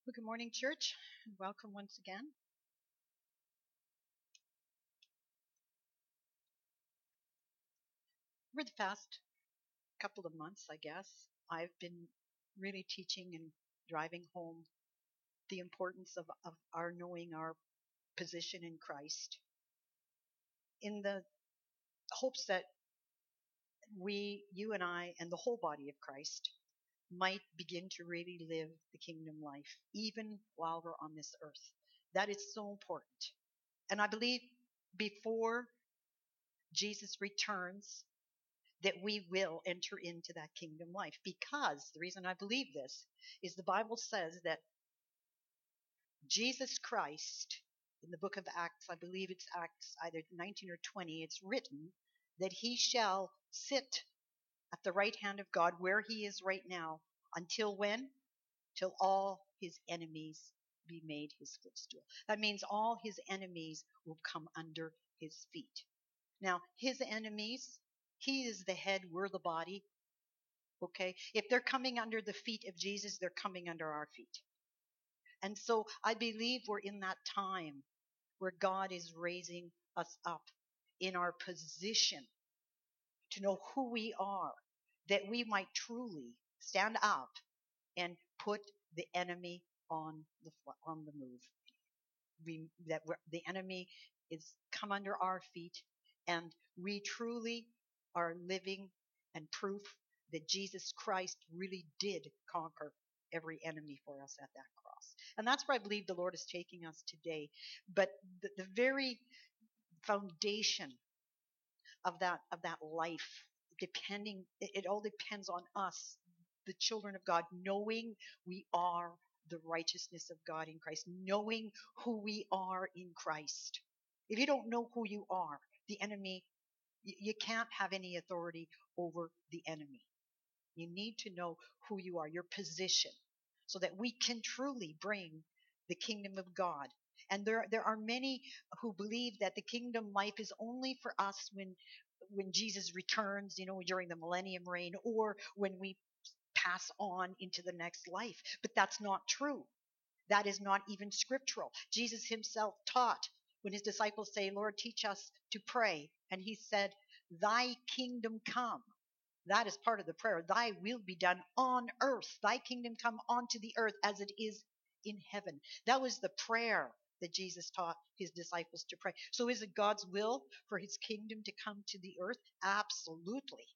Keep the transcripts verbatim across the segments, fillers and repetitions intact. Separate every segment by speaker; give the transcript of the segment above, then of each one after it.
Speaker 1: Well, good morning, church. Welcome once again. Over the past couple of months, I guess, I've been really teaching and driving home the importance of, of our knowing our position in Christ in the hopes that we, you and I, and the whole body of Christ might begin to really live the kingdom life, even while we're on this earth. That is so important. And I believe before Jesus returns, that we will enter into that kingdom life. Because the reason I believe this is the Bible says that Jesus Christ, in the book of Acts, I believe it's Acts either nineteen or twenty, it's written that he shall sit at the right hand of God where he is right now until when? Till all his enemies be made his footstool. That means all his enemies will come under his feet. Now, his enemies, he is the head, we're the body. Okay? If they're coming under the feet of Jesus, they're coming under our feet. And so I believe we're in that time where God is raising us up in our position to know who we are, that we might truly stand up and put the enemy on the on the move. We, that we're, the enemy is come under our feet, and we truly are living and proof that Jesus Christ really did conquer every enemy for us at that cross. And that's where I believe the Lord is taking us today. But the, the very foundation of that of that life, depending, it, it all depends on us, the children of God, knowing we are the righteousness of God in Christ, knowing who we are in Christ. If you don't know who you are, the enemy, you, you can't have any authority over the enemy. You need to know who you are, your position, so that we can truly bring the kingdom of God. And there, there are many who believe that the kingdom life is only for us when, when Jesus returns, you know, during the millennium reign, or when we pass on into the next life. But that's not true. That is not even scriptural. Jesus himself taught when his disciples say, Lord, teach us to pray. And he said, thy kingdom come. That is part of the prayer. Thy will be done on earth. Thy kingdom come onto the earth as it is in heaven. That was the prayer that Jesus taught his disciples to pray. So is it God's will for his kingdom to come to the earth? Absolutely.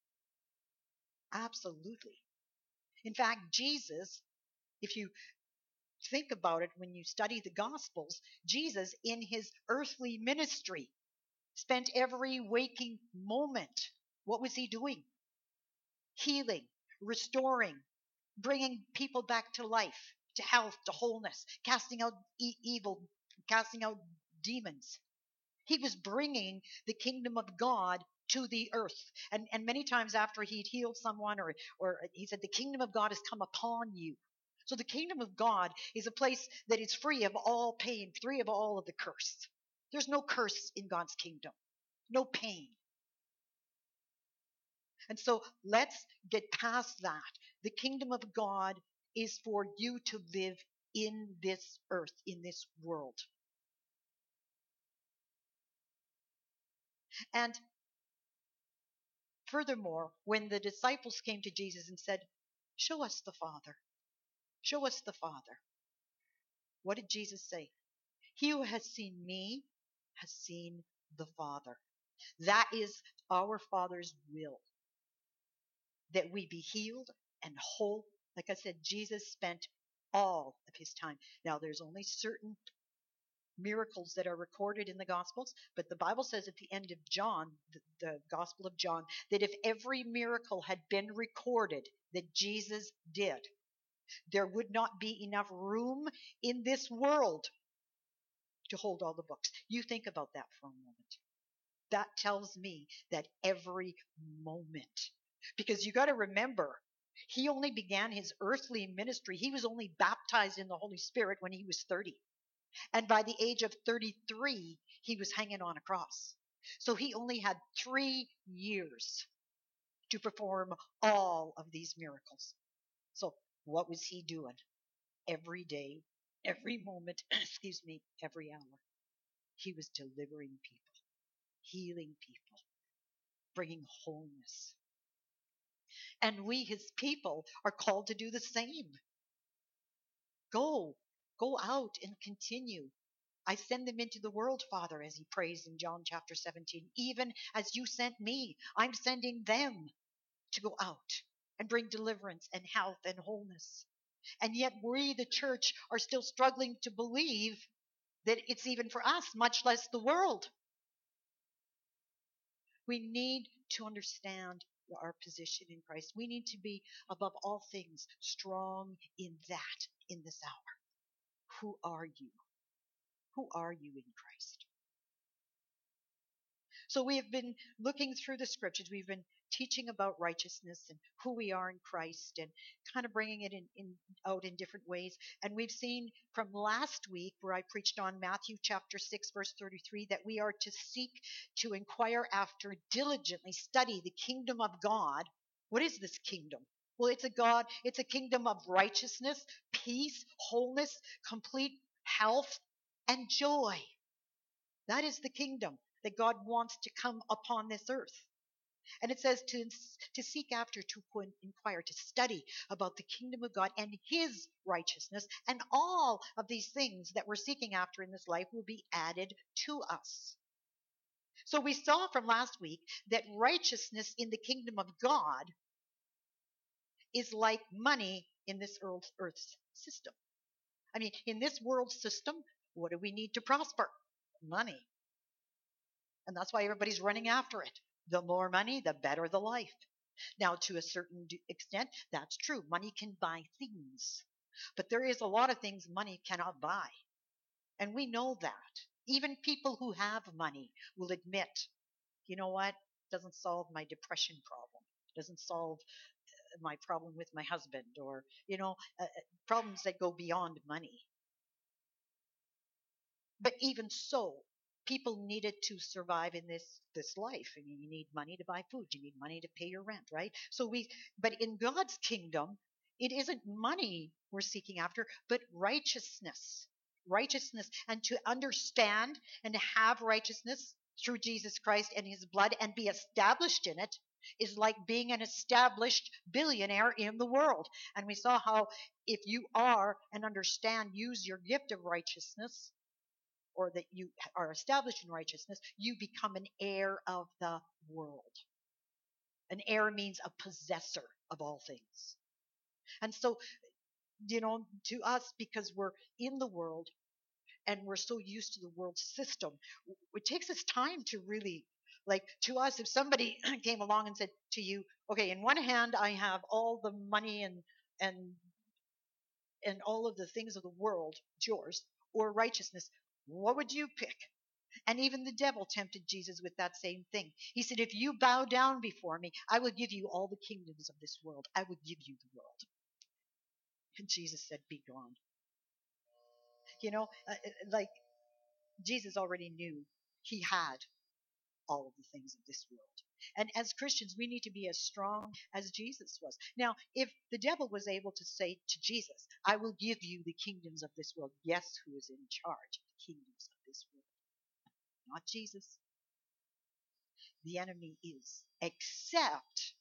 Speaker 1: Absolutely. In fact, Jesus, if you think about it, when you study the Gospels, Jesus in his earthly ministry spent every waking moment. What was he doing? Healing, restoring, bringing people back to life, to health, to wholeness, casting out e- evil, casting out demons. He was bringing the kingdom of God to the earth. And, and many times after he'd healed someone, or, or he said, the kingdom of God has come upon you. So the kingdom of God is a place that is free of all pain, free of all of the curse. There's no curse in God's kingdom, no pain. And so let's get past that. The kingdom of God is for you to live in this earth, in this world. And furthermore, when the disciples came to Jesus and said, show us the Father, show us the Father, what did Jesus say? He who has seen me has seen the Father. That is our Father's will, that we be healed and whole. Like I said, Jesus spent all of his time. Now, there's only certain miracles that are recorded in the Gospels, but the Bible says at the end of John, the, the Gospel of John, that if every miracle had been recorded that Jesus did, there would not be enough room in this world to hold all the books. You think about that for a moment. That tells me that every moment, because you got to remember, he only began his earthly ministry. He was only baptized in the Holy Spirit when he was thirty. And by the age of thirty-three, he was hanging on a cross. So he only had three years to perform all of these miracles. So what was he doing? Every day Every moment, excuse me, every hour, he was delivering people, healing people, bringing wholeness. And we, his people, are called to do the same. Go, go out and continue. I send them into the world, Father, as he prays in John chapter seventeen. Even as you sent me, I'm sending them to go out and bring deliverance and health and wholeness. And yet we, the church, are still struggling to believe that it's even for us, much less the world. We need to understand our position in Christ. We need to be, above all things, strong in that in this hour. Who are you? Who are you in Christ? So we have been looking through the scriptures. We've been teaching about righteousness and who we are in Christ, and kind of bringing it in, in out in different ways. And we've seen from last week, where I preached on Matthew chapter six, verse thirty-three, that we are to seek to inquire after, diligently study the kingdom of God. What is this kingdom? Well, it's a God, it's a kingdom of righteousness, peace, wholeness, complete health, and joy. That is the kingdom that God wants to come upon this earth. And it says to, to seek after, to inquire, to study about the kingdom of God and his righteousness, and all of these things that we're seeking after in this life will be added to us. So we saw from last week that righteousness in the kingdom of God is like money in this earth, earth's system. I mean, in this world system, what do we need to prosper? Money. And that's why everybody's running after it. The more money, the better the life. Now, to a certain extent, that's true. Money can buy things. But there is a lot of things money cannot buy. And we know that. Even people who have money will admit, you know what? It doesn't solve my depression problem. It doesn't solve my problem with my husband, or, you know, uh, problems that go beyond money. But even so, people needed to survive in this this life. I mean, you need money to buy food, you need money to pay your rent, right? So we, but in God's kingdom, it isn't money we're seeking after, but righteousness. Righteousness, and to understand and to have righteousness through Jesus Christ and his blood and be established in it is like being an established billionaire in the world. And we saw how if you are and understand, use your gift of righteousness, or that you are established in righteousness, you become an heir of the world. An heir means a possessor of all things. And so, you know, to us, because we're in the world and we're so used to the world system, it takes us time to really, like, to us, if somebody came along and said to you, okay, in one hand I have all the money and and and all of the things of the world, it's yours, or righteousness, what would you pick? And even the devil tempted Jesus with that same thing. He said, if you bow down before me, I will give you all the kingdoms of this world. I will give you the world. And Jesus said, be gone. You know, uh, like Jesus already knew he had all of the things of this world. And as Christians, we need to be as strong as Jesus was. Now, if the devil was able to say to Jesus, I will give you the kingdoms of this world, guess who is in charge of the kingdoms of this world? Not Jesus. The enemy is, except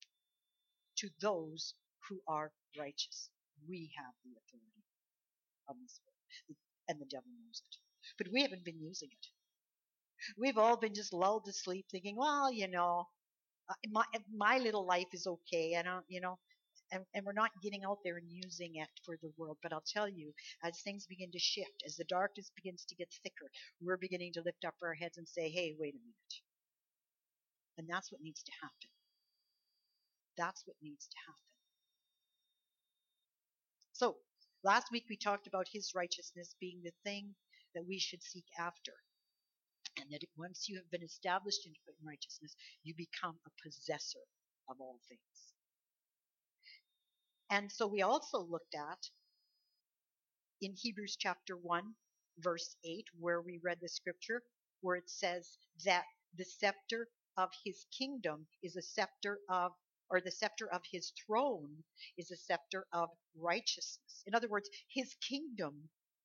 Speaker 1: to those who are righteous. We have the authority on this world, and the devil knows it. But we haven't been using it. We've all been just lulled to sleep thinking, well, you know, my, my little life is okay. I don't, you know, and, and we're not getting out there and using it for the world. But I'll tell you, as things begin to shift, as the darkness begins to get thicker, we're beginning to lift up our heads and say, hey, wait a minute. And that's what needs to happen. That's what needs to happen. So, last week we talked about his righteousness being the thing that we should seek after. And that once you have been established in righteousness, you become a possessor of all things. And so we also looked at in Hebrews chapter one, verse eight, where we read the scripture, where it says that the scepter of his kingdom is a scepter of, or the scepter of his throne is a scepter of righteousness. In other words, his kingdom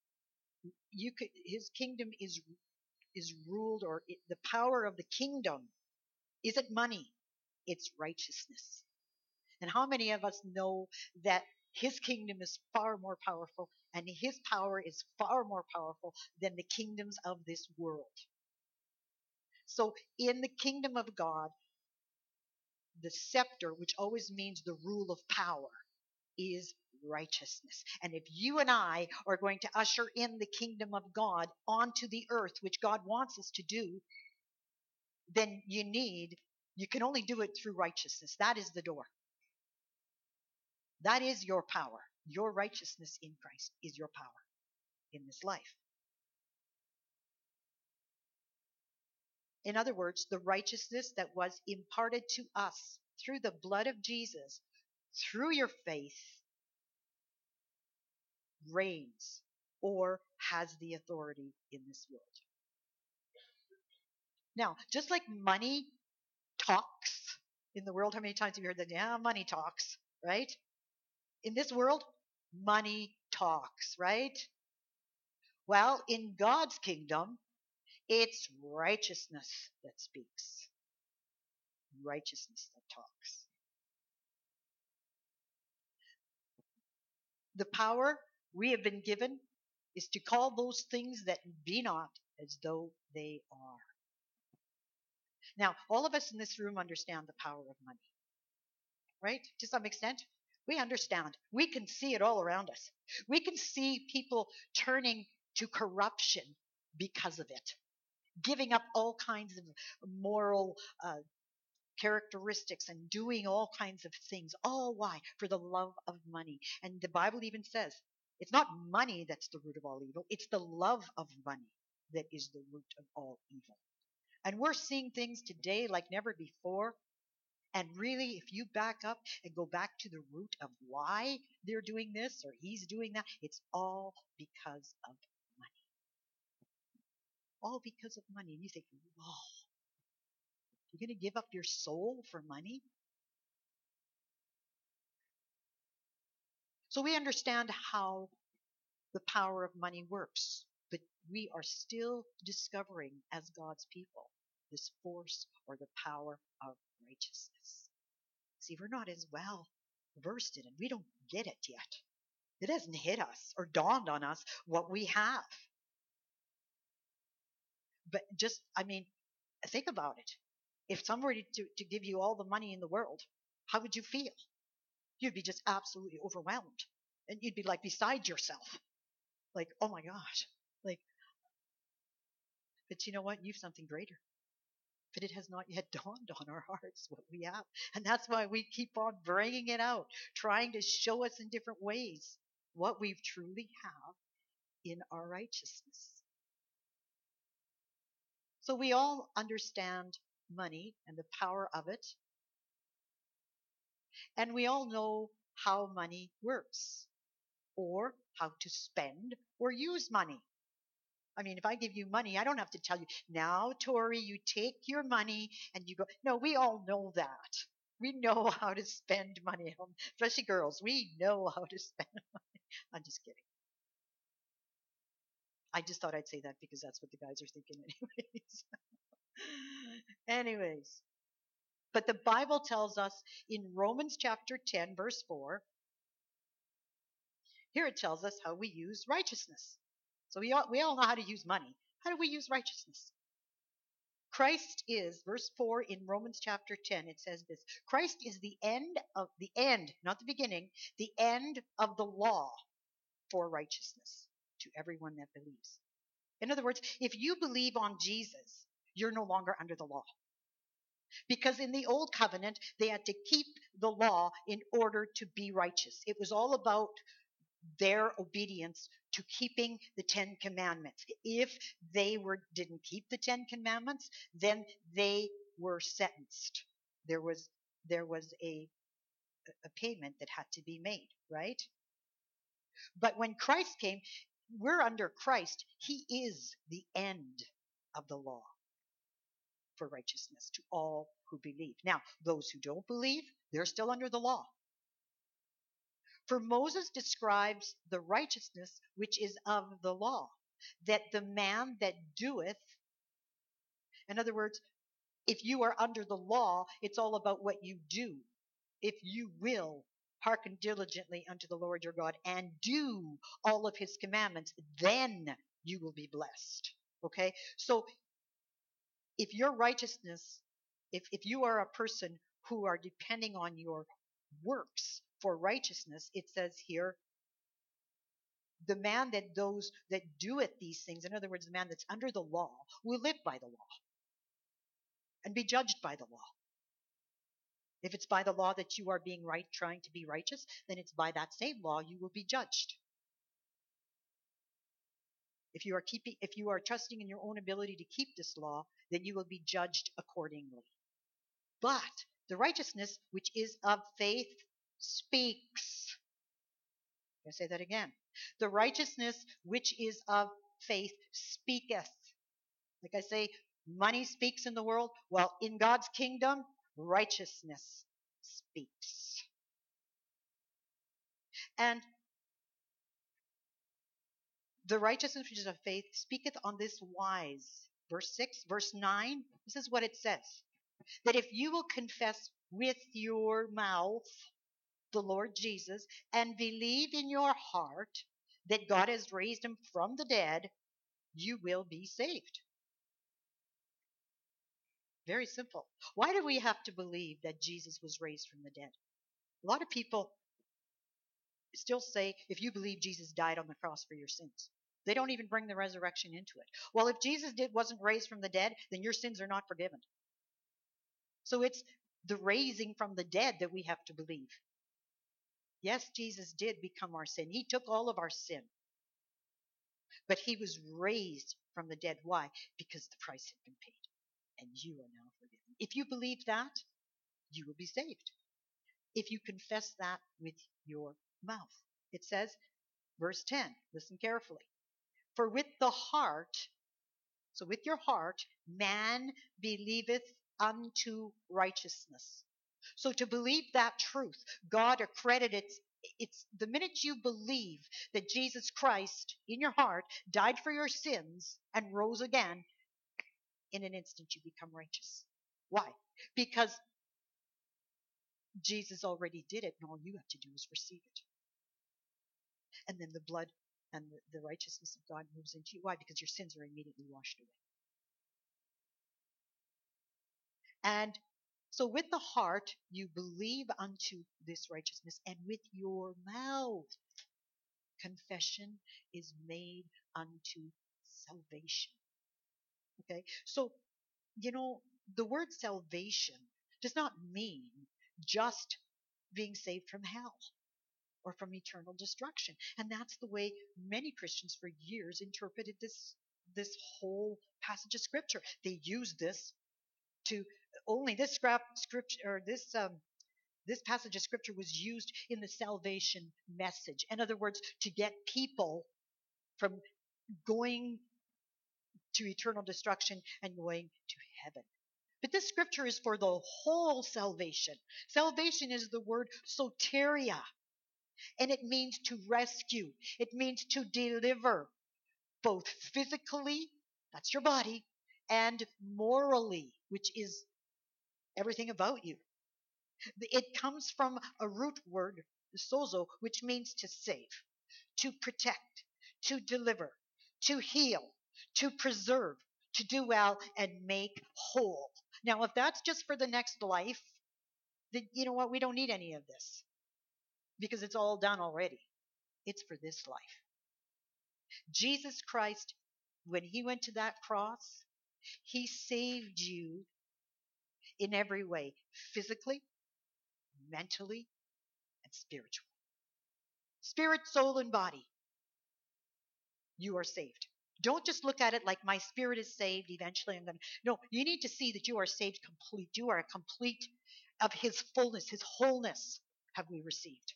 Speaker 1: You could, his kingdom is is ruled, or it, the power of the kingdom isn't money, it's righteousness. And how many of us know that his kingdom is far more powerful, and his power is far more powerful than the kingdoms of this world? So in the kingdom of God, the scepter, which always means the rule of power, is righteousness. And if you and I are going to usher in the kingdom of God onto the earth, which God wants us to do, then you need, you can only do it through righteousness. That is the door. That is your power. Your righteousness in Christ is your power in this life. In other words, the righteousness that was imparted to us through the blood of Jesus, through your faith, reigns or has the authority in this world. Now, just like money talks in the world, how many times have you heard that? Yeah, money talks, right? In this world, money talks, right? Well, in God's kingdom, it's righteousness that speaks. Righteousness that talks. The power we have been given is to call those things that be not as though they are. Now, all of us in this room understand the power of money, right? To some extent, we understand. We can see it all around us. We can see people turning to corruption because of it, giving up all kinds of moral uh, characteristics and doing all kinds of things. All why? For the love of money. And the Bible even says it's not money that's the root of all evil, it's the love of money that is the root of all evil. And we're seeing things today like never before. And really, if you back up and go back to the root of why they're doing this or he's doing that, it's all because of money. All because of money. And you think, whoa, you're going to give up your soul for money? So we understand how the power of money works, but we are still discovering as God's people this force or the power of righteousness. See, we're not as well versed in it. We don't get it yet. It hasn't hit us or dawned on us what we have. But just, I mean, think about it. If somebody to, to give you all the money in the world, how would you feel? You'd be just absolutely overwhelmed. And you'd be like beside yourself. Like, oh my gosh. Like, but you know what? You've something greater. But it has not yet dawned on our hearts what we have. And that's why we keep on bringing it out, trying to show us in different ways what we truly have in our righteousness. So we all understand money and the power of it. And we all know how money works, or how to spend or use money. I mean, if I give you money, I don't have to tell you, now, Tori, you take your money and you go. No, we all know that. We know how to spend money, especially girls. We know how to spend money. I'm just kidding. I just thought I'd say that because that's what the guys are thinking anyways. Anyways. But the Bible tells us in Romans chapter ten, verse four, here it tells us how we use righteousness. So we all, we all know how to use money. How do we use righteousness? Christ is, verse four in Romans chapter ten, it says this: Christ is the end of the end, not the beginning, the end of the law for righteousness to everyone that believes. In other words, if you believe on Jesus, you're no longer under the law. Because in the old covenant, they had to keep the law in order to be righteous. It was all about their obedience to keeping the Ten Commandments. If they were didn't keep the Ten Commandments, then they were sentenced. There was there was a a payment that had to be made, right? But when Christ came, we're under Christ. He is the end of the law for righteousness to all who believe. Now, those who don't believe, they're still under the law. For Moses describes the righteousness which is of the law. that the man that doeth, in other words, if you are under the law, it's all about what you do. If you will hearken diligently unto the Lord your God and do all of his commandments, then you will be blessed. Okay? So if your righteousness, if, if you are a person who are depending on your works for righteousness, it says here, the man that those that doeth these things, in other words, the man that's under the law, will live by the law and be judged by the law. If it's by the law that you are being right, trying to be righteous, then it's by that same law you will be judged. If you are keeping, if you are trusting in your own ability to keep this law, then you will be judged accordingly. But the righteousness which is of faith speaks. I say that again. The righteousness which is of faith speaketh. Like I say, money speaks in the world. Well, in God's kingdom, righteousness speaks. And the righteousness which is of faith speaketh on this wise. Verse six, verse nine, this is what it says. That if you will confess with your mouth the Lord Jesus and believe in your heart that God has raised him from the dead, you will be saved. Very simple. Why do we have to believe that Jesus was raised from the dead? A lot of people still say, if you believe Jesus died on the cross for your sins. They don't even bring the resurrection into it. Well, if Jesus did, wasn't raised from the dead, then your sins are not forgiven. So it's the raising from the dead that we have to believe. Yes, Jesus did become our sin. He took all of our sin. But he was raised from the dead. Why? Because the price had been paid. And you are now forgiven. If you believe that, you will be saved. If you confess that with your mouth. It says, verse ten, listen carefully. For with the heart, so with your heart, man believeth unto righteousness. So to believe that truth, God accredited it's, it's the minute you believe that Jesus Christ in your heart died for your sins and rose again, in an instant you become righteous. Why? Because Jesus already did it, and all you have to do is receive it. And then the blood and the, the righteousness of God moves into you. Why? Because your sins are immediately washed away. And so with the heart you believe unto this righteousness, and with your mouth confession is made unto salvation. Okay? So, you know, the word salvation does not mean just being saved from hell or from eternal destruction. And that's the way many Christians for years interpreted this this whole passage of scripture. They used this to only this scripture or this um, this passage of scripture was used in the salvation message. In other words, to get people from going to eternal destruction and going to heaven. But this scripture is for the whole salvation. Salvation is the word soteria, and it means to rescue. It means to deliver, both physically, that's your body, and morally, which is everything about you. It comes from a root word, sozo, which means to save, to protect, to deliver, to heal, to preserve, to do well, and make whole. Now, if that's just for the next life, then you know what? We don't need any of this because it's all done already. It's for this life. Jesus Christ, when he went to that cross, he saved you in every way, physically, mentally, and spiritually. Spirit, soul, and body. You are saved. Don't just look at it like my spirit is saved. Eventually I'm going to. No, you need to see that you are saved complete. You are a complete of his fullness, his wholeness have we received.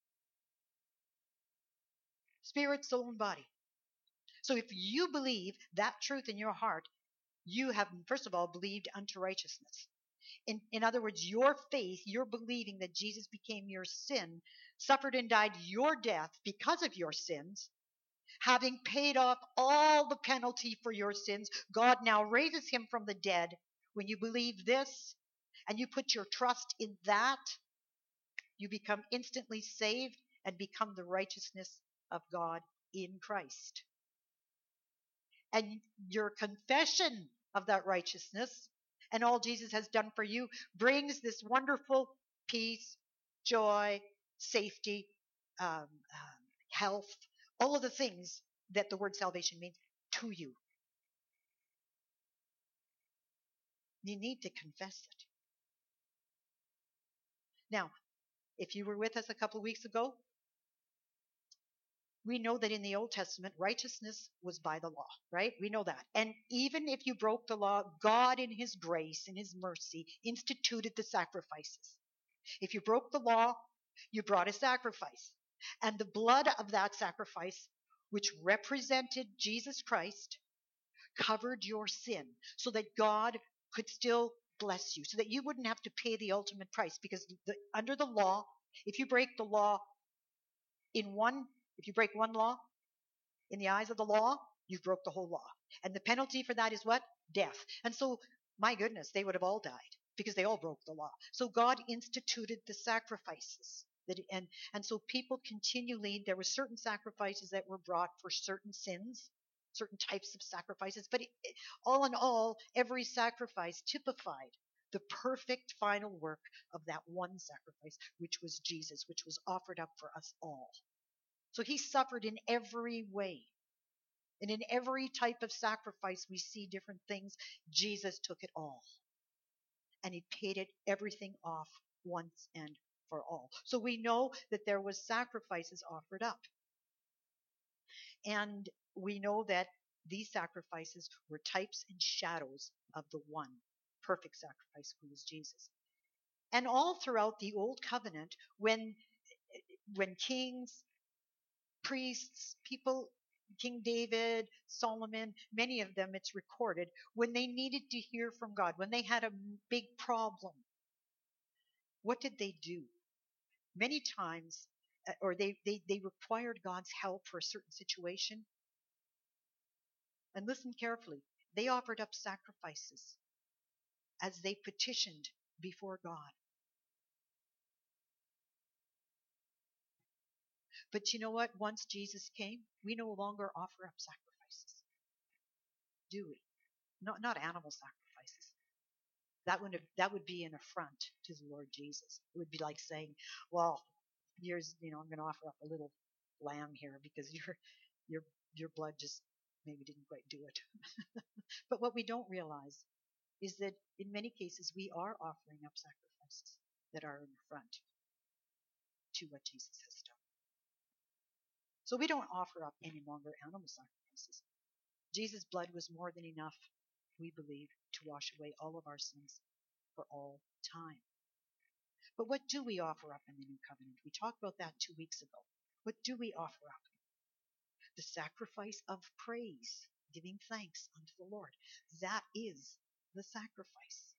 Speaker 1: Spirit, soul, and body. So if you believe that truth in your heart, you have, first of all, believed unto righteousness. In, in other words, your faith, you're believing that Jesus became your sin, suffered and died your death because of your sins, Having paid off all the penalty for your sins, God now raises him from the dead. When you believe this and you put your trust in that, you become instantly saved and become the righteousness of God in Christ. And your confession of that righteousness and all Jesus has done for you brings this wonderful peace, joy, safety, um, um, health, all of the things that the word salvation means to you. You need to confess it. Now, if you were with us a couple of weeks ago, we know that in the Old Testament, righteousness was by the law, right? We know that. And even if you broke the law, God in his grace and his mercy instituted the sacrifices. If you broke the law, you brought a sacrifice. And the blood of that sacrifice, which represented Jesus Christ, covered your sin so that God could still bless you, so that you wouldn't have to pay the ultimate price. Because the, under the law, if you break the law in one, if you break one law, in the eyes of the law, you've broke the whole law. And the penalty for that is what? Death. And so, my goodness, they would have all died because they all broke the law. So God instituted the sacrifices. That, and, and so people continually, there were certain sacrifices that were brought for certain sins, certain types of sacrifices. But it, it, all in all, every sacrifice typified the perfect final work of that one sacrifice, which was Jesus, which was offered up for us all. So he suffered in every way. And in every type of sacrifice, we see different things. Jesus took it all. And he paid it everything off once and for all. So we know that there was sacrifices offered up. And we know that these sacrifices were types and shadows of the one perfect sacrifice, who was Jesus. And all throughout the Old Covenant, when when kings, priests, people, King David, Solomon, many of them, it's recorded, when they needed to hear from God, when they had a big problem, what did they do? Many times, uh, or they, they, they required God's help for a certain situation. And listen carefully, they offered up sacrifices as they petitioned before God. But you know what? Once Jesus came, we no longer offer up sacrifices, do we? Not, not animal sacrifices. That would that would be an affront to the Lord Jesus. It would be like saying, "Well, yours, you know, I'm going to offer up a little lamb here because your your your blood just maybe didn't quite do it." But what we don't realize is that in many cases we are offering up sacrifices that are an affront to what Jesus has done. So we don't offer up any longer animal sacrifices. Jesus' blood was more than enough, we believe, to wash away all of our sins for all time. But what do we offer up in the new covenant? We talked about that two weeks ago. What do we offer up? The sacrifice of praise, giving thanks unto the Lord. That is the sacrifice.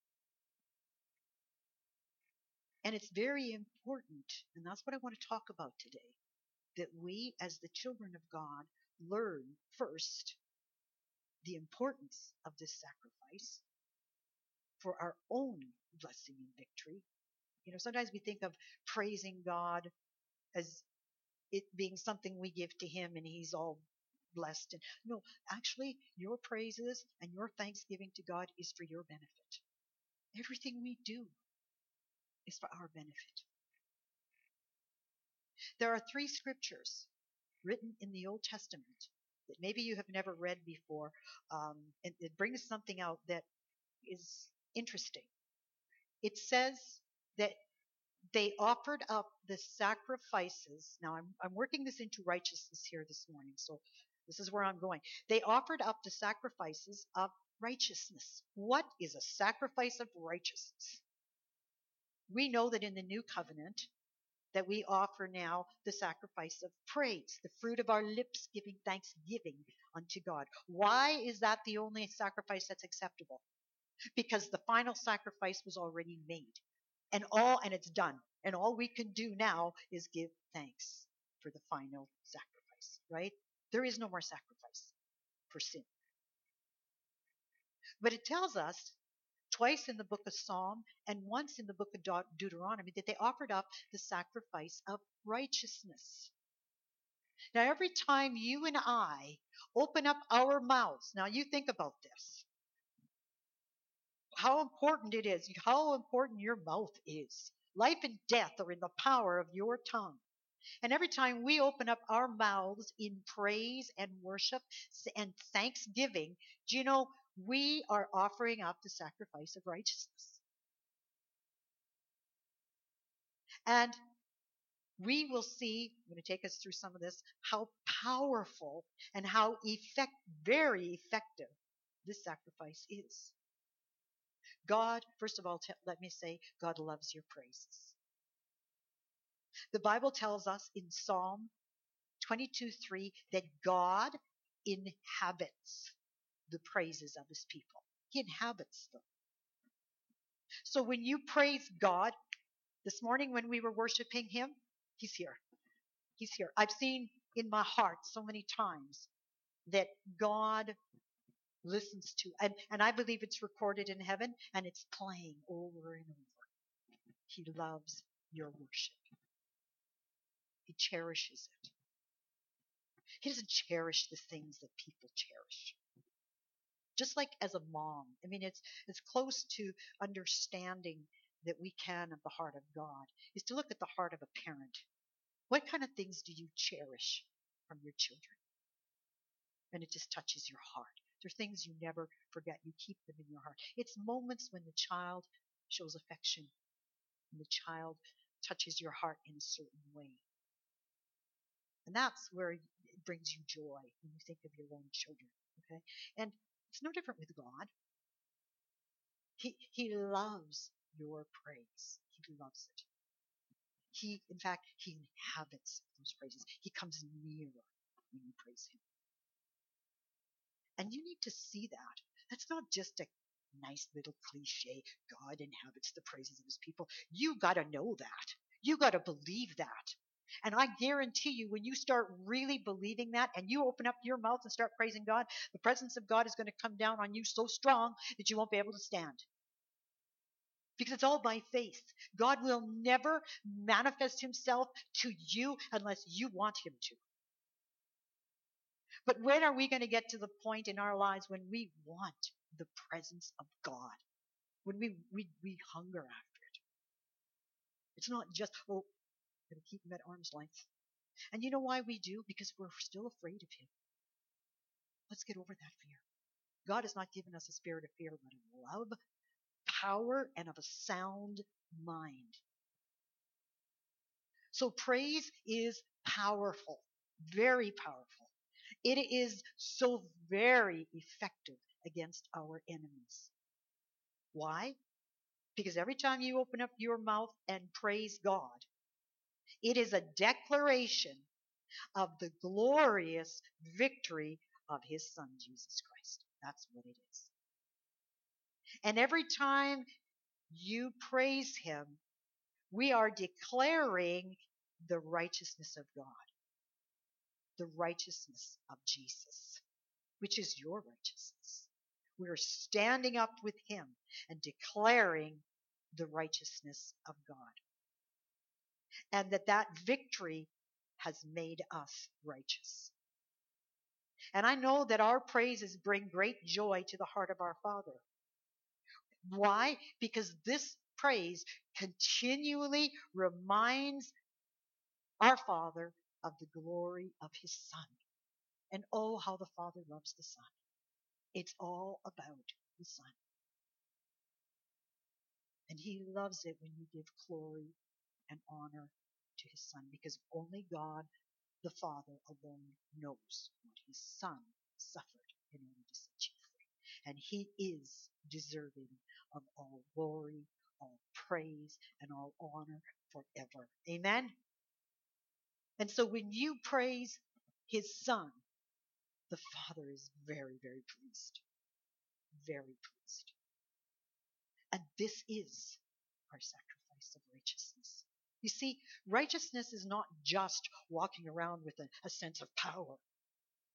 Speaker 1: And it's very important, and that's what I want to talk about today, that we as the children of God learn first the importance of this sacrifice for our own blessing and victory. You know, sometimes we think of praising God as it being something we give to him and he's all blessed. And no, actually, your praises and your thanksgiving to God is for your benefit. Everything we do is for our benefit. There are three scriptures written in the Old Testament that maybe you have never read before, um, and it brings something out that is interesting. It says that they offered up the sacrifices. Now, I'm, I'm working this into righteousness here this morning, so this is where I'm going. They offered up the sacrifices of righteousness. What is a sacrifice of righteousness? We know that in the new covenant, that we offer now the sacrifice of praise, the fruit of our lips giving thanksgiving unto God. Why is that the only sacrifice that's acceptable? Because the final sacrifice was already made. And all and it's done. And all we can do now is give thanks for the final sacrifice, right? There is no more sacrifice for sin. But it tells us twice in the book of Psalm and once in the book of Deut- Deuteronomy that they offered up the sacrifice of righteousness. Now, every time you and I open up our mouths, now you think about this, how important it is, how important your mouth is. Life and death are in the power of your tongue. And every time we open up our mouths in praise and worship and thanksgiving, do you know, we are offering up the sacrifice of righteousness. And we will see, I'm going to take us through some of this, how powerful and how effect, very effective this sacrifice is. God, first of all, t- let me say, God loves your praises. The Bible tells us in Psalm twenty-two three that God inhabits the praises of his people. He inhabits them. So when you praise God, this morning when we were worshiping him, he's here. He's here. I've seen in my heart so many times that God listens to, and, and I believe it's recorded in heaven and it's playing over and over. He loves your worship. He cherishes it. He doesn't cherish the things that people cherish. Just like as a mom, I mean, it's it's close to understanding that we can of the heart of God is to look at the heart of a parent. What kind of things do you cherish from your children? And it just touches your heart. There are things you never forget. You keep them in your heart. It's moments when the child shows affection, when the child touches your heart in a certain way. And that's where it brings you joy when you think of your own children. Okay? And it's no different with God. He He loves your praise. He loves it. He, in fact, he inhabits those praises. He comes near when you praise him. And you need to see that. That's not just a nice little cliche. God inhabits the praises of his people. You got to know that. You got to believe that. And I guarantee you, when you start really believing that and you open up your mouth and start praising God, the presence of God is going to come down on you so strong that you won't be able to stand. Because it's all by faith. God will never manifest himself to you unless you want him to. But when are we going to get to the point in our lives when we want the presence of God? When we, we, we hunger after it. It's not just, oh, I'm going to keep him at arm's length. And you know why we do? Because we're still afraid of him. Let's get over that fear. God has not given us a spirit of fear, but of love, power, and of a sound mind. So praise is powerful, very powerful. It is so very effective against our enemies. Why? Because every time you open up your mouth and praise God, it is a declaration of the glorious victory of his Son, Jesus Christ. That's what it is. And every time you praise him, we are declaring the righteousness of God, the righteousness of Jesus, which is your righteousness. We are standing up with him and declaring the righteousness of God. And that that victory has made us righteous. And I know that our praises bring great joy to the heart of our Father. Why? Because this praise continually reminds our Father of the glory of his Son. And oh, how the Father loves the Son. It's all about the Son. And he loves it when you give glory and honor to his Son, because only God the Father alone knows what his Son suffered in order to set you free. And he is deserving of all glory, all praise, and all honor forever. Amen? And so when you praise his Son, the Father is very, very pleased. Very pleased. And this is our sacrifice of righteousness. You see, righteousness is not just walking around with a, a sense of power.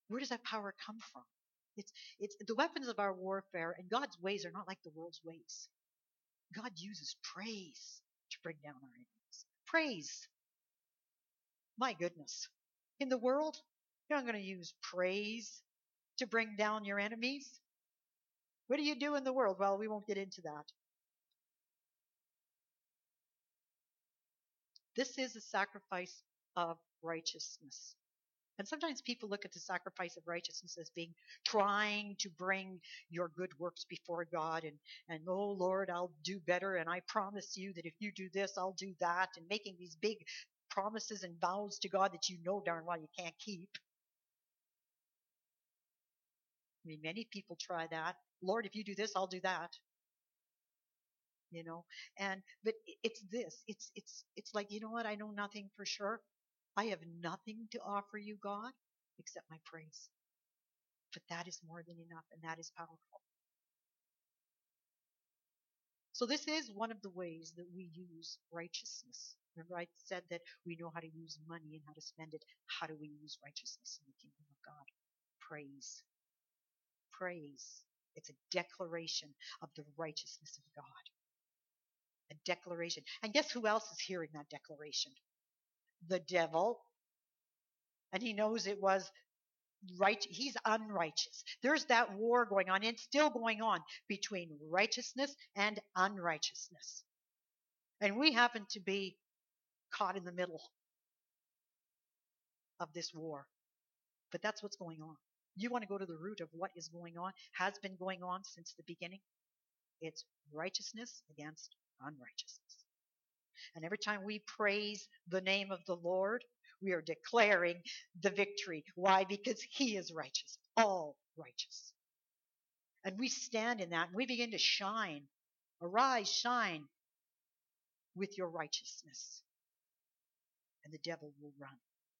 Speaker 1: Where does that power come from? It's it's the weapons of our warfare, and God's ways are not like the world's ways. God uses praise to bring down our enemies. Praise. My goodness. In the world, you're not going to use praise to bring down your enemies. What do you do in the world? Well, we won't get into that. This is a sacrifice of righteousness. And sometimes people look at the sacrifice of righteousness as being trying to bring your good works before God and, and oh Lord, I'll do better. And I promise you that if you do this, I'll do that. And making these big promises and vows to God that you know darn well you can't keep. I mean, many people try that. Lord, if you do this, I'll do that. You know, and but it's this. It's it's it's like, you know what? I know nothing for sure. I have nothing to offer you, God, except my praise. But that is more than enough, and that is powerful. So this is one of the ways that we use righteousness. Remember, I said that we know how to use money and how to spend it. How do we use righteousness in the kingdom of God? Praise. Praise. It's a declaration of the righteousness of God. A declaration. And guess who else is hearing that declaration? The devil. And he knows it was right. He's unrighteous. There's that war going on. It's still going on between righteousness and unrighteousness. And we happen to be caught in the middle of this war. But that's what's going on. You want to go to the root of what is going on, has been going on since the beginning. It's righteousness against unrighteousness. And every time we praise the name of the Lord, we are declaring the victory. Why? Because he is righteous, all righteous. And we stand in that and we begin to shine. Arise, shine with your righteousness. And the devil will run.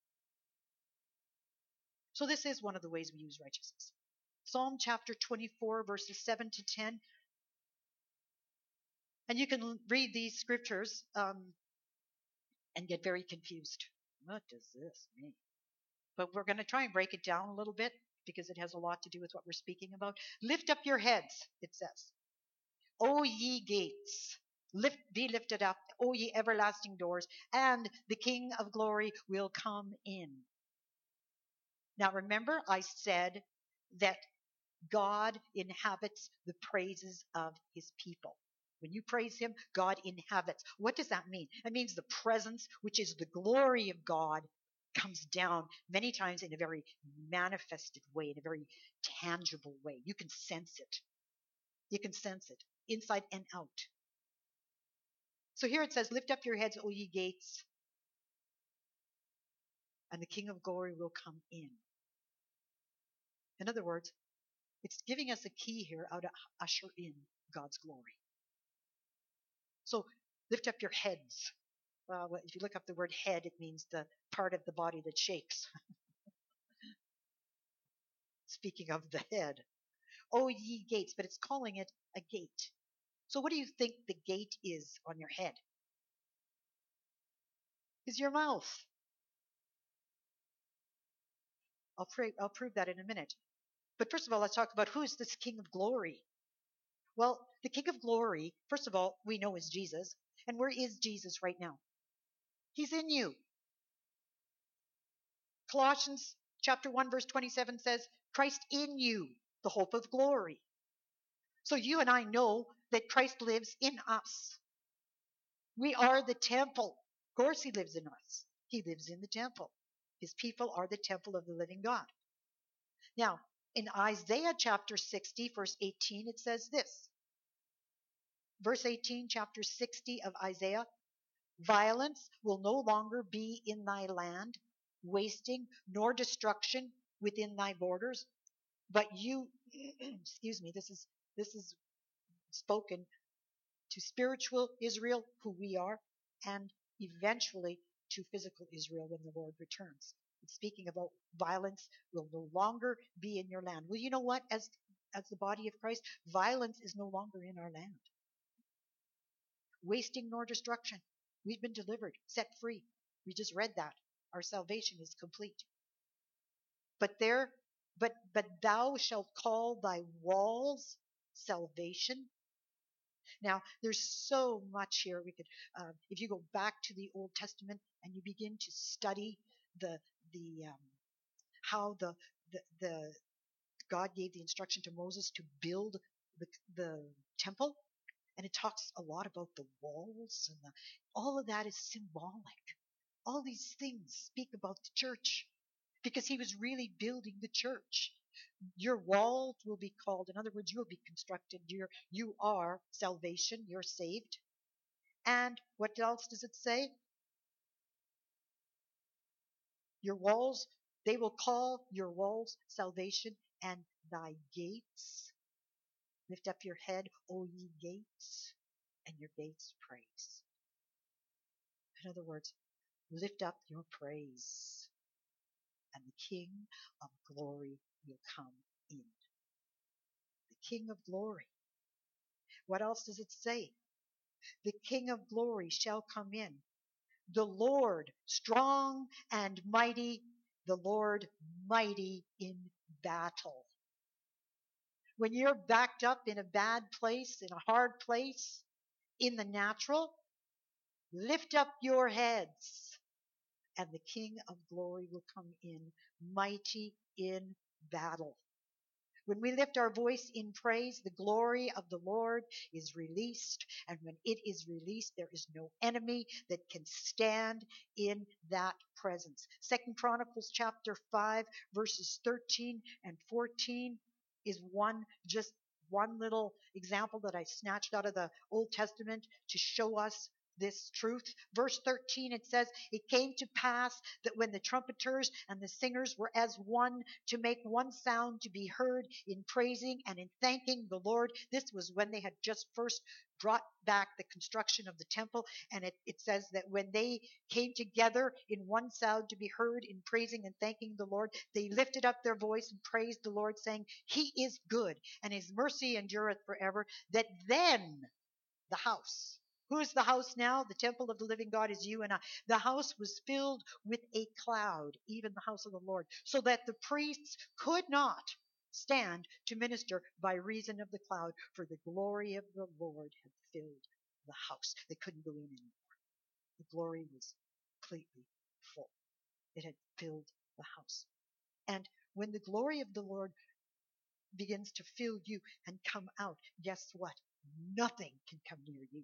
Speaker 1: So this is one of the ways we use righteousness. Psalm chapter twenty-four, verses seven to ten. And you can read these scriptures um, and get very confused. What does this mean? But we're going to try and break it down a little bit because it has a lot to do with what we're speaking about. Lift up your heads, it says. O ye gates, lift, be lifted up, O ye everlasting doors, and the King of glory will come in. Now remember, I said that God inhabits the praises of his people. When you praise him, God inhabits. What does that mean? It means the presence, which is the glory of God, comes down many times in a very manifested way, in a very tangible way. You can sense it. You can sense it inside and out. So here it says, lift up your heads, O ye gates, and the King of glory will come in. In other words, it's giving us a key here how to usher in God's glory. So lift up your heads. Well, if you look up the word head, it means the part of the body that shakes. Speaking of the head. O ye gates, but it's calling it a gate. So what do you think the gate is on your head? Is your mouth. I'll, pray, I'll prove that in a minute. But first of all, let's talk about who is this King of glory. Well, the King of glory, first of all, we know is Jesus. And where is Jesus right now? He's in you. Colossians chapter one, verse twenty-seven says, Christ in you, the hope of glory. So you and I know that Christ lives in us. We are the temple. Of course he lives in us. He lives in the temple. His people are the temple of the living God. Now, in Isaiah chapter sixty, verse eighteen, it says this. Verse eighteen, chapter sixty of Isaiah, violence will no longer be in thy land, wasting nor destruction within thy borders. But you, excuse me, this is this is spoken to spiritual Israel, who we are, and eventually to physical Israel when the Lord returns. It's speaking about violence will no longer be in your land. Well, you know what? As as the body of Christ, violence is no longer in our land. Wasting nor destruction. We've been delivered, set free. We just read that. Our salvation is complete. But there But but thou shalt call thy walls salvation. Now, there's so much here. We could, uh, if you go back to the Old Testament and you begin to study the the um, how the, the the God gave the instruction to Moses to build the the temple, and it talks a lot about the walls and the, all of that is symbolic. All these things speak about the church because he was really building the church. Your walls will be called, in other words, you will be constructed. You're, you are salvation, you're saved. And what else does it say? Your walls, they will call your walls salvation, and thy gates, lift up your head, O ye gates, and your gates praise. In other words, lift up your praise, and the King of glory will come in. The King of glory. What else does it say? The King of glory shall come in. The Lord strong and mighty, the Lord mighty in battle. When you're backed up in a bad place, in a hard place, in the natural, lift up your heads, and the King of glory will come in, mighty in battle. When we lift our voice in praise, the glory of the Lord is released. And when it is released, there is no enemy that can stand in that presence. Second Chronicles chapter five, verses thirteen and fourteen is one, just one little example that I snatched out of the Old Testament to show us this truth. Verse thirteen, it says, it came to pass that when the trumpeters and the singers were as one to make one sound to be heard in praising and in thanking the Lord. This was when they had just first brought back the construction of the temple. And it, it says that when they came together in one sound to be heard in praising and thanking the Lord, they lifted up their voice and praised the Lord, saying, He is good, and his mercy endureth forever. That then the house, who is the house now? The temple of the living God is you and I. The house was filled with a cloud, even the house of the Lord, so that the priests could not stand to minister by reason of the cloud, for the glory of the Lord had filled the house. They couldn't go in anymore. The glory was completely full. It had filled the house. And when the glory of the Lord begins to fill you and come out, guess what? Nothing can come near you.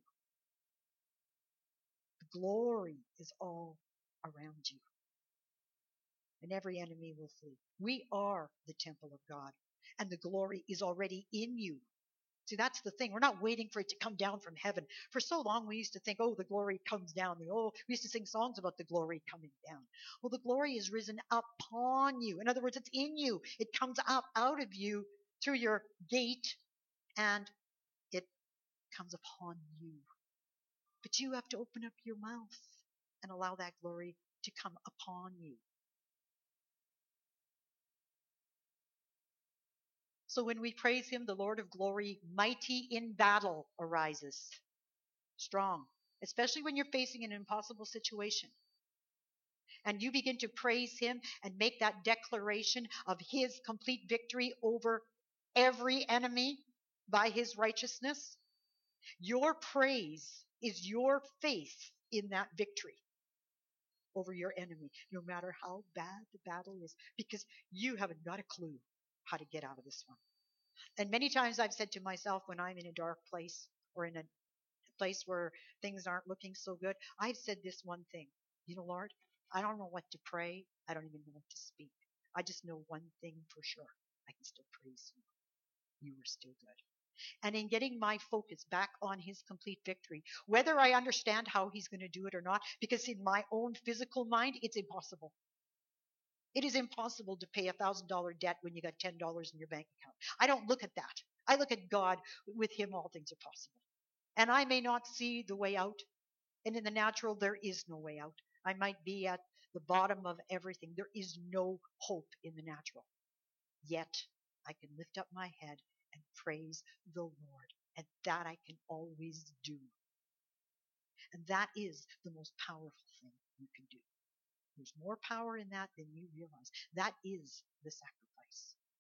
Speaker 1: The glory is all around you, and every enemy will flee. We are the temple of God, and the glory is already in you. See, that's the thing. We're not waiting for it to come down from heaven. For so long, we used to think, oh, the glory comes down. Oh, we used to sing songs about the glory coming down. Well, the glory is risen upon you. In other words, it's in you. It comes up out of you through your gate, and it comes upon you. But you have to open up your mouth and allow that glory to come upon you. So when we praise him, the Lord of glory, mighty in battle, arises. Strong, especially when you're facing an impossible situation. And you begin to praise him and make that declaration of his complete victory over every enemy by his righteousness. Your praise is your faith in that victory over your enemy, no matter how bad the battle is, because you haven't got a clue how to get out of this one. And many times I've said to myself, when I'm in a dark place or in a place where things aren't looking so good, I've said this one thing: you know, Lord, I don't know what to pray. I don't even know what to speak. I just know one thing for sure: I can still praise you. You are still good. And in getting my focus back on his complete victory, whether I understand how he's going to do it or not, because in my own physical mind, it's impossible. It is impossible to pay a thousand dollar debt when you got ten dollars in your bank account. I don't look at that. I look at God. With him, all things are possible. And I may not see the way out. And in the natural, there is no way out. I might be at the bottom of everything. There is no hope in the natural. Yet I can lift up my head and praise the Lord. And that I can always do. And that is the most powerful thing you can do. There's more power in that than you realize. That is the sacrifice.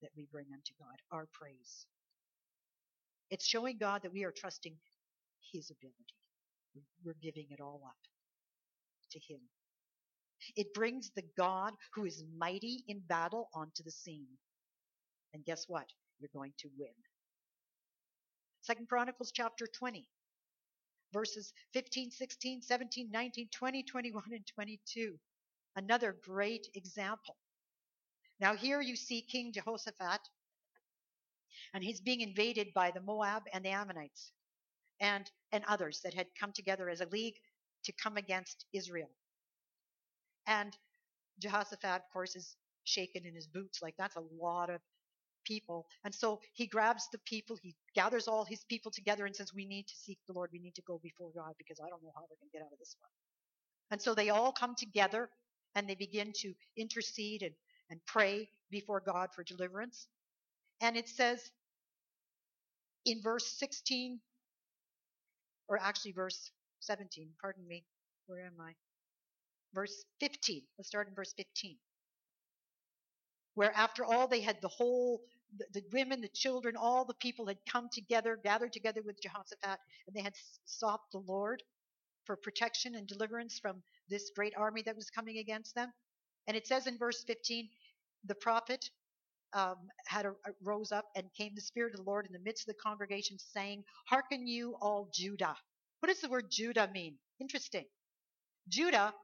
Speaker 1: that we bring unto God, our praise. It's showing God that we are trusting his ability. We're giving it all up to him. It brings the God who is mighty in battle onto the scene. And guess what? You're going to win. Second Chronicles chapter twenty, verses fifteen, sixteen, seventeen, nineteen, twenty, twenty-one, and twenty-two. Another great example. Now here you see King Jehoshaphat, and he's being invaded by the Moab and the Ammonites and, and others that had come together as a league to come against Israel. And Jehoshaphat, of course, is shaken in his boots. Like, that's a lot of people. And so he grabs the people, he gathers all his people together and says, we need to seek the Lord. We need to go before God because I don't know how we're going to get out of this one. And so they all come together and they begin to intercede and, and pray before God for deliverance. And it says in verse sixteen, or actually verse seventeen, pardon me, where am I? Verse fifteen. Let's start in verse fifteen. Where after all they had the whole, the, the women, the children, all the people had come together, gathered together with Jehoshaphat, and they had sought the Lord for protection and deliverance from this great army that was coming against them. And it says in verse fifteen, the prophet um, had a, a, rose up and came the Spirit of the Lord in the midst of the congregation saying, hearken you all Judah. What does the word Judah mean? Interesting. Judah,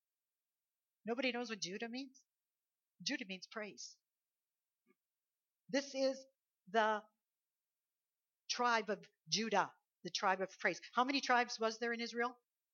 Speaker 1: nobody knows what Judah means? Judah means praise. This is the tribe of Judah, the tribe of praise. How many tribes was there in Israel?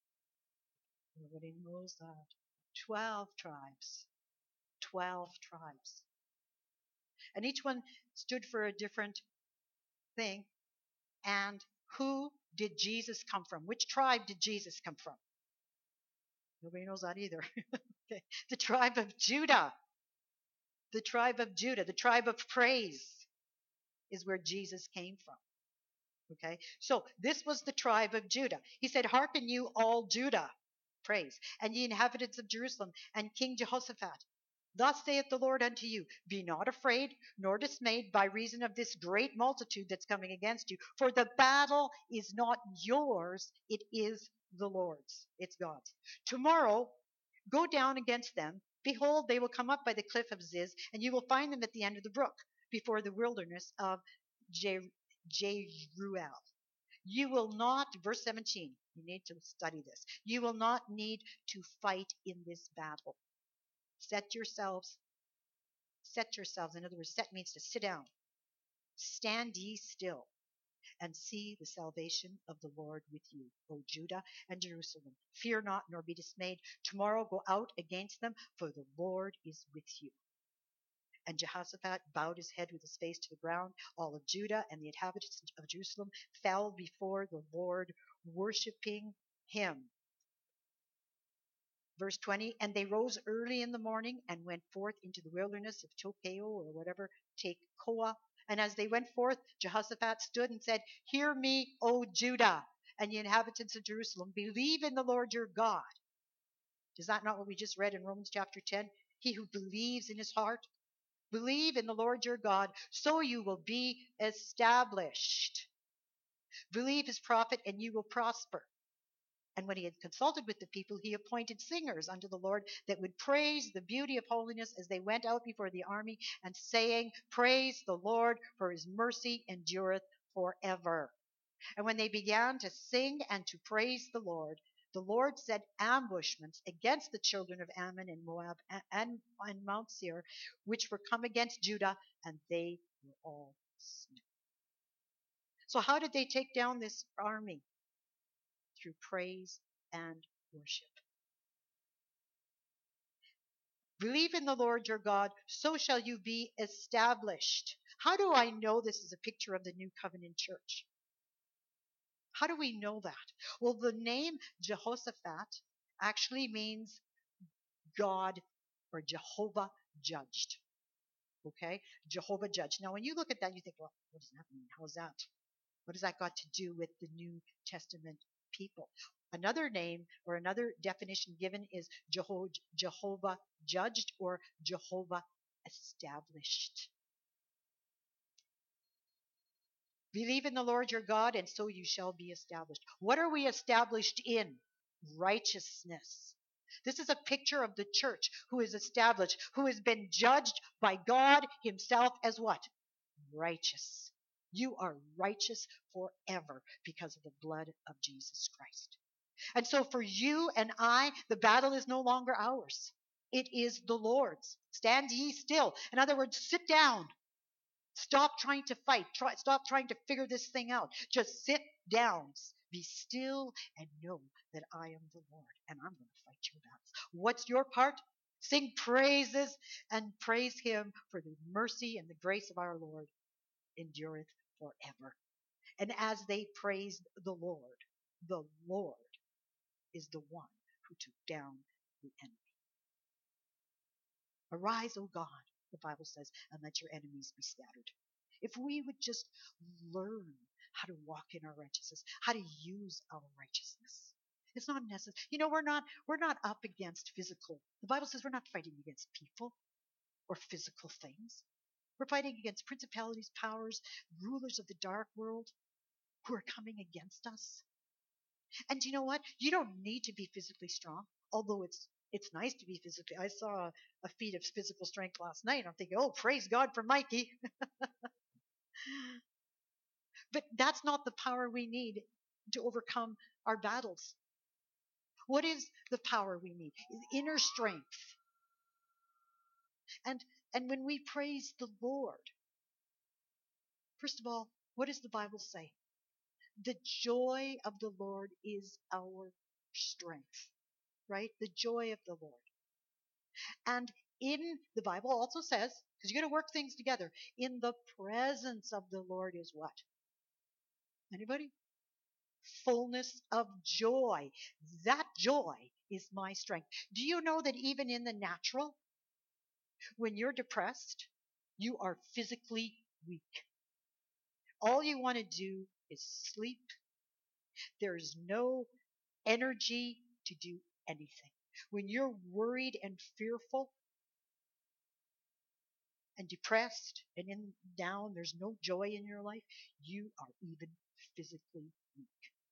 Speaker 1: Nobody knows that. Twelve tribes. Twelve tribes. And each one stood for a different thing. And who did Jesus come from? Which tribe did Jesus come from? Nobody knows that either. Okay. The tribe of Judah. The tribe of Judah, the tribe of praise is where Jesus came from. Okay, so this was the tribe of Judah. He said, hearken you all Judah, praise, and ye inhabitants of Jerusalem, and King Jehoshaphat. Thus saith the Lord unto you, be not afraid nor dismayed by reason of this great multitude that's coming against you, for the battle is not yours, it is the Lord's. It's God's. Tomorrow, go down against them. Behold, they will come up by the cliff of Ziz, and you will find them at the end of the brook, before the wilderness of Je- Jeruel. You will not, verse seventeen, you need to study this. You will not need to fight in this battle. Set yourselves, set yourselves, in other words, set means to sit down. Stand ye still, and see the salvation of the Lord with you, O Judah and Jerusalem. Fear not, nor be dismayed. Tomorrow go out against them, for the Lord is with you. And Jehoshaphat bowed his head with his face to the ground. All of Judah and the inhabitants of Jerusalem fell before the Lord, worshiping him. Verse twenty, and they rose early in the morning and went forth into the wilderness of Tokeo, or whatever, Tekoa. And as they went forth, Jehoshaphat stood and said, hear me, O Judah, and ye inhabitants of Jerusalem, believe in the Lord your God. Is that not what we just read in Romans chapter ten? He who believes in his heart, believe in the Lord your God, so you will be established. Believe his prophet, and you will prosper. And when he had consulted with the people, he appointed singers unto the Lord that would praise the beauty of holiness as they went out before the army, and saying, praise the Lord, for his mercy endureth forever. And when they began to sing and to praise the Lord, the Lord set ambushments against the children of Ammon and Moab and, and, and Mount Seir, which were come against Judah, and they were all smitten. So how did they take down this army? Through praise and worship. Believe in the Lord your God, so shall you be established. How do I know this is a picture of the New Covenant Church? How do we know that? Well, the name Jehoshaphat actually means God or Jehovah judged. Okay? Jehovah judged. Now, when you look at that, you think, well, what does that mean? How's that? What has that got to do with the New Testament people? Another name or another definition given is Jeho- Jehovah judged or Jehovah established. Believe in the Lord your God, and so you shall be established. What are we established in? Righteousness. This is a picture of the church who is established, who has been judged by God himself as what? Righteous. You are righteous forever because of the blood of Jesus Christ. And so for you and I, the battle is no longer ours. It is the Lord's. Stand ye still. In other words, sit down. Stop trying to fight. Try, stop trying to figure this thing out. Just sit down. Be still and know that I am the Lord, and I'm going to fight your battles. What's your part? Sing praises and praise him, for the mercy and the grace of our Lord endureth forever. And as they praised the Lord, the Lord is the one who took down the enemy. Arise, O God, the Bible says, and let your enemies be scattered. If we would just learn how to walk in our righteousness, how to use our righteousness. It's not necessary. You know, we're not we're not up against physical. The Bible says we're not fighting against people or physical things. We're fighting against principalities, powers, rulers of the dark world who are coming against us. And you know what? You don't need to be physically strong, although it's it's nice to be physically. I saw a feat of physical strength last night. I'm thinking, oh, praise God for Mikey. But that's not the power we need to overcome our battles. What is the power we need? Inner strength. And and when we praise the Lord, first of all, what does the Bible say? The joy of the Lord is our strength, right? The joy of the Lord. And in the Bible also says, because you got to work things together, in the presence of the Lord is what? Anybody? Fullness of joy. That joy is my strength. Do you know that even in the natural, when you're depressed, you are physically weak? All you want to do is sleep. There's no energy to do anything. When you're worried and fearful and depressed and in down, there's no joy in your life, you are even physically weak.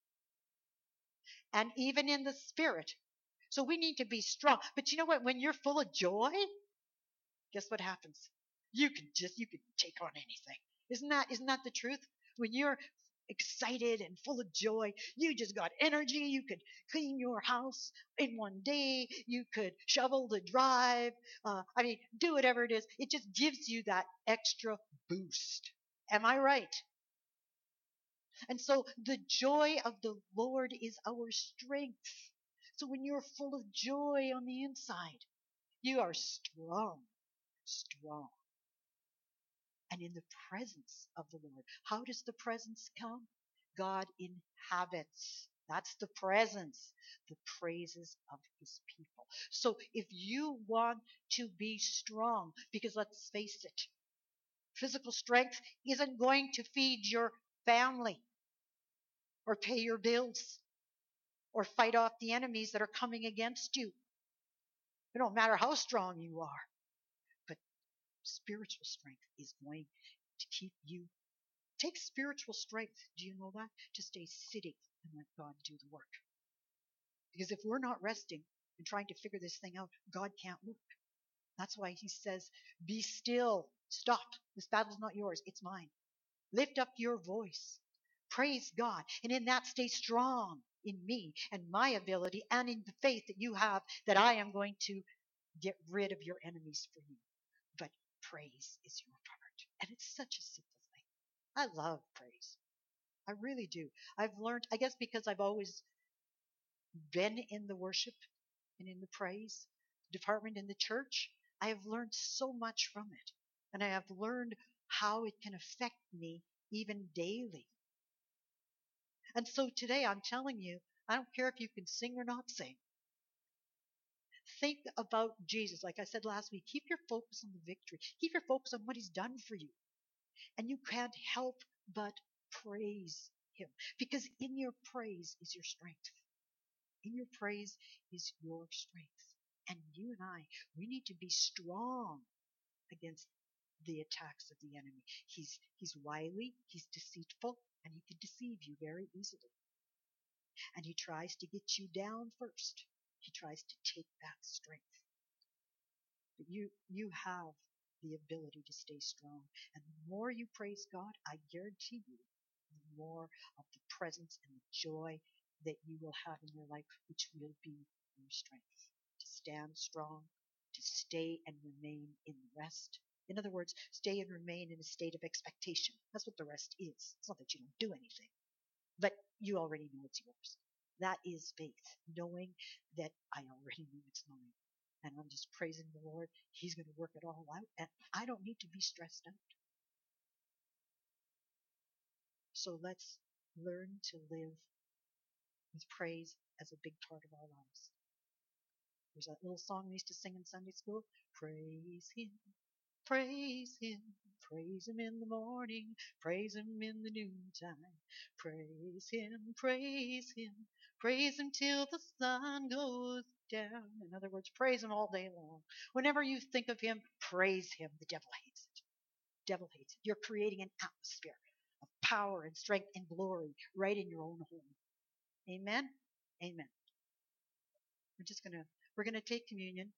Speaker 1: And even in the spirit. So we need to be strong. But you know what? When you're full of joy, guess what happens? You can just you can take on anything. Isn't that isn't that the truth? When you're excited and full of joy, you just got energy. You could clean your house in one day. You could shovel the drive. Uh, I mean, do whatever it is. It just gives you that extra boost. Am I right? And so the joy of the Lord is our strength. So when you're full of joy on the inside, you are strong, strong. And in the presence of the Lord. How does the presence come? God inhabits. That's the presence, the praises of his people. So if you want to be strong, because let's face it, physical strength isn't going to feed your family or pay your bills or fight off the enemies that are coming against you. It don't matter how strong you are. But spiritual strength is going to keep you. Take spiritual strength, do you know that? To stay sitting and let God do the work. Because if we're not resting and trying to figure this thing out, God can't work. That's why he says, be still. Stop. This battle's not yours. It's mine. Lift up your voice. Praise God. And in that, stay strong in me and my ability and in the faith that you have that I am going to get rid of your enemies for you. But praise is your part. And it's such a simple thing. I love praise. I really do. I've learned, I guess because I've always been in the worship and in the praise department in the church, I have learned so much from it. And I have learned how it can affect me even daily. And so today I'm telling you, I don't care if you can sing or not sing. Think about Jesus. Like I said last week, keep your focus on the victory. Keep your focus on what he's done for you. And you can't help but praise him. Because in your praise is your strength. In your praise is your strength. And you and I, we need to be strong against the attacks of the enemy. He's he's wily, he's deceitful, and he can deceive you very easily. And he tries to get you down first. He tries to take that strength. But you you have the ability to stay strong. And the more you praise God, I guarantee you, the more of the presence and the joy that you will have in your life, which will be your strength. To stand strong, to stay and remain in rest. In other words, stay and remain in a state of expectation. That's what the rest is. It's not that you don't do anything, but you already know it's yours. That is faith, knowing that I already know it's mine. And I'm just praising the Lord. He's going to work it all out, and I don't need to be stressed out. So let's learn to live with praise as a big part of our lives. There's that little song we used to sing in Sunday school. Praise Him, praise Him, praise Him in the morning, praise Him in the noontime. Praise Him, praise Him, praise Him till the sun goes down. In other words, praise Him all day long. Whenever you think of Him, praise Him. The devil hates it. The devil hates it. You're creating an atmosphere of power and strength and glory right in your own home. Amen? Amen. We're just going to, we're going to take communion.